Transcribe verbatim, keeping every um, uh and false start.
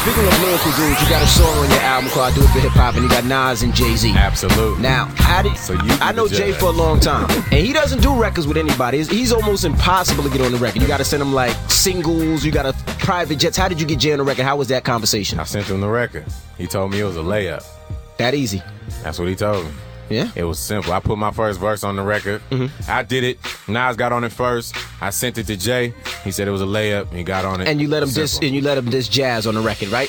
speaking of lyrical dudes, you got a song on your album called I Do It For Hip Hop, and you got Nas and Jay-Z. Absolutely. Now, how did So you I know the Jay judge. for a long time, and he doesn't do records with anybody. He's, he's almost impossible to get on the record. You got to send him like singles. You got to private jets. How did you get Jay on the record? How was that conversation? I sent him the record. He told me it was a layup. That easy? That's what he told me. Yeah. It was simple. I put my first verse on the record. Mm-hmm. I did it. Nas got on it first. I sent it to Jay. He said it was a layup. He got on it. And you let him Simple. dis and you let him dis jazz on the record, right?